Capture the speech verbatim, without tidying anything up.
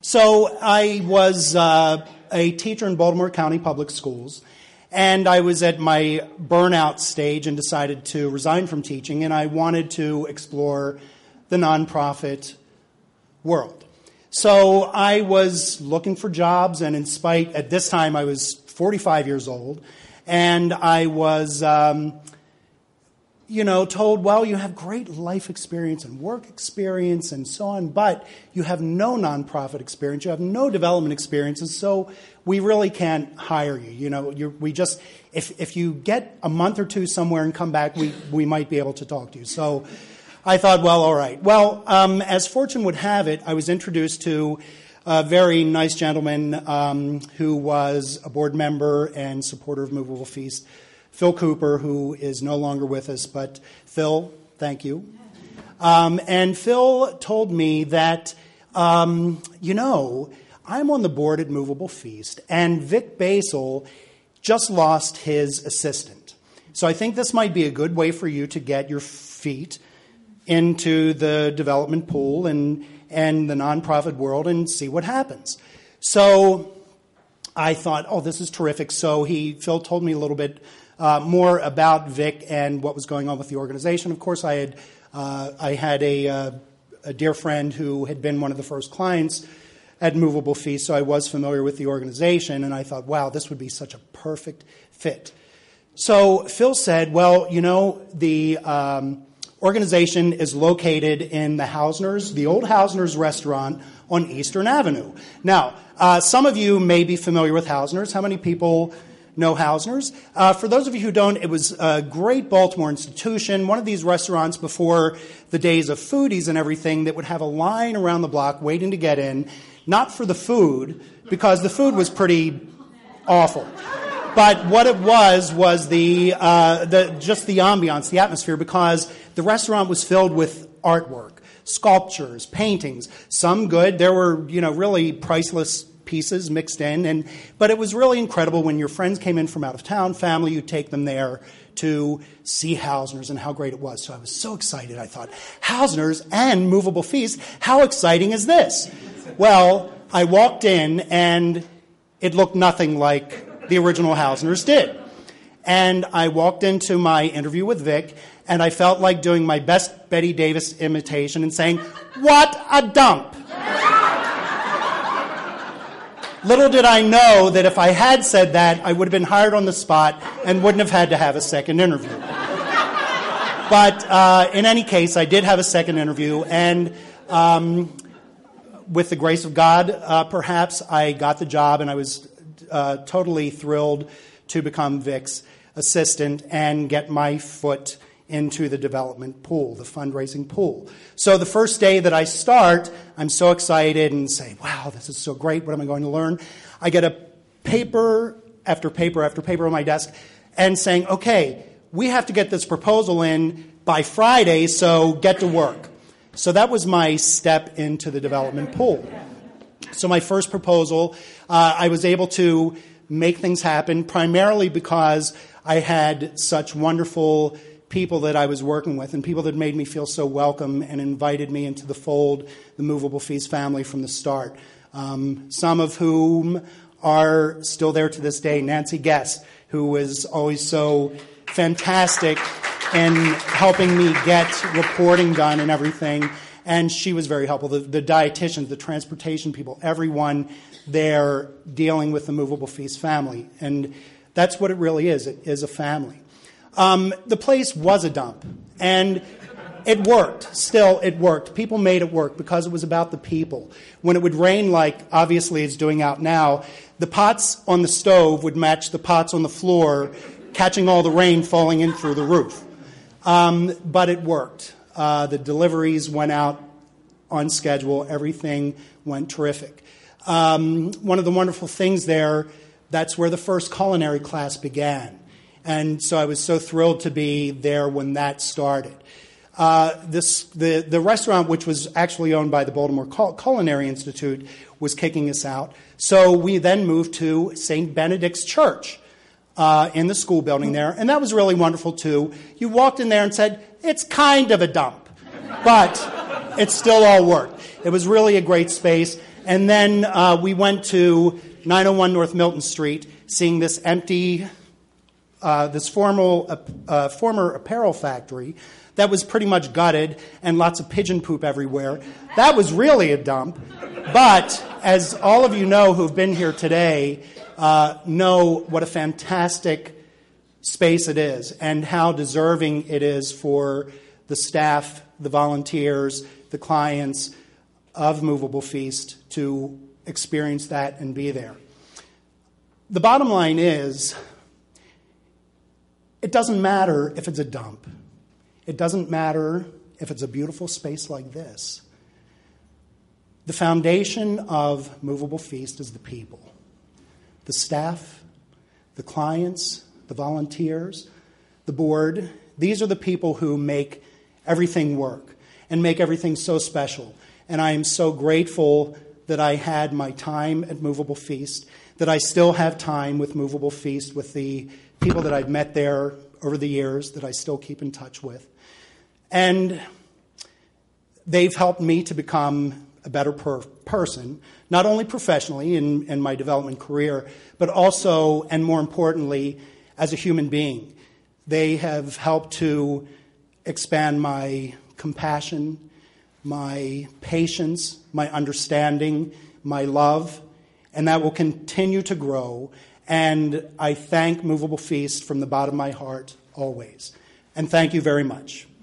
So I was uh, a teacher in Baltimore County Public Schools, and I was at my burnout stage and decided to resign from teaching, and I wanted to explore the nonprofit world. So I was looking for jobs, and in spite, at this time I was forty-five years old, and I was, um, you know, told, well, you have great life experience and work experience and so on, but you have no nonprofit experience, you have no development experiences, so we really can't hire you. You know, you're, we just, if if you get a month or two somewhere and come back, we, we might be able to talk to you. So I thought, well, all right. Well, um, as fortune would have it, I was introduced to a very nice gentleman um, who was a board member and supporter of Movable Feast, Phil Cooper, who is no longer with us. But Phil, thank you. Um, and Phil told me that, um, you know, I'm on the board at Movable Feast, and Vic Basel just lost his assistant. So I think this might be a good way for you to get your feet into the development pool and, and the nonprofit world and see what happens. So I thought, oh, this is terrific. So he, Phil told me a little bit uh, more about Vic and what was going on with the organization. Of course, I had uh, I had a, uh, a dear friend who had been one of the first clients at Movable Feast, so I was familiar with the organization, and I thought, wow, this would be such a perfect fit. So Phil said, well, you know, the um, organization is located in the Hausner's, the old Hausner's restaurant on Eastern Avenue. Now, uh, some of you may be familiar with Hausner's. How many people know Hausner's? Uh, for those of you who don't, it was a great Baltimore institution, one of these restaurants before the days of foodies and everything that would have a line around the block waiting to get in, not for the food, because the food was pretty awful. But what it was was the, uh, the just the ambiance, the atmosphere, because the restaurant was filled with artwork, sculptures, paintings, some good. There were, you know, really priceless pieces mixed in, and but it was really incredible when your friends came in from out of town, family, you'd take them there to see Hausner's and how great it was. So I was so excited. I thought, Hausner's and Movable Feast, how exciting is this? Well, I walked in, and it looked nothing like the original Hausner's did. And I walked into my interview with Vic, and I felt like doing my best Betty Davis imitation and saying, "What a dump!" Little did I know that if I had said that, I would have been hired on the spot and wouldn't have had to have a second interview. But uh, in any case, I did have a second interview, and um, with the grace of God, uh, perhaps, I got the job, and I was uh, totally thrilled to become Vic's assistant and get my foot into the development pool, the fundraising pool. So the first day that I start, I'm so excited and say, wow, this is so great. What am I going to learn? I get a paper after paper after paper on my desk and saying, okay, we have to get this proposal in by Friday, so get to work. So that was my step into the development pool. So my first proposal, uh, I was able to make things happen primarily because I had such wonderful people that I was working with and people that made me feel so welcome and invited me into the fold, the Movable Feast family from the start. Um, some of whom are still there to this day. Nancy Guess, who was always so fantastic in helping me get reporting done and everything. And she was very helpful. The, the dietitians, the transportation people, everyone there dealing with the Movable Feast family. And that's what it really is. It is a family. Um, the place was a dump, and it worked. Still, it worked. People made it work because it was about the people. When it would rain, like obviously it's doing out now, the pots on the stove would match the pots on the floor, catching all the rain falling in through the roof. Um, but it worked. Uh, the deliveries went out on schedule. Everything went terrific. Um, one of the wonderful things there, that's where the first culinary class began. And so I was so thrilled to be there when that started. Uh, this, the, the restaurant, which was actually owned by the Baltimore Cul- Culinary Institute, was kicking us out. So we then moved to Saint Benedict's Church uh, in the school building there. And that was really wonderful, too. You walked in there and said, it's kind of a dump. But it still all worked. It was really a great space. And then uh, we went to nine oh one North Milton Street, seeing this empty, uh, this formal, uh, uh, former apparel factory that was pretty much gutted and lots of pigeon poop everywhere. That was really a dump. But as all of you know who've been here today, uh, know what a fantastic space it is and how deserving it is for the staff, the volunteers, the clients of Movable Feast to experience that and be there. The bottom line is, it doesn't matter if it's a dump. It doesn't matter if it's a beautiful space like this. The foundation of Movable Feast is the people. The staff, the clients, the volunteers, the board. These are the people who make everything work and make everything so special. And I am so grateful that I had my time at Movable Feast, that I still have time with Movable Feast, with the people that I've met there over the years that I still keep in touch with. And they've helped me to become a better per- person, not only professionally in, in my development career, but also, and more importantly, as a human being. They have helped to expand my compassion, my patience, my understanding, my love, and that will continue to grow. And I thank Movable Feast from the bottom of my heart always. And thank you very much.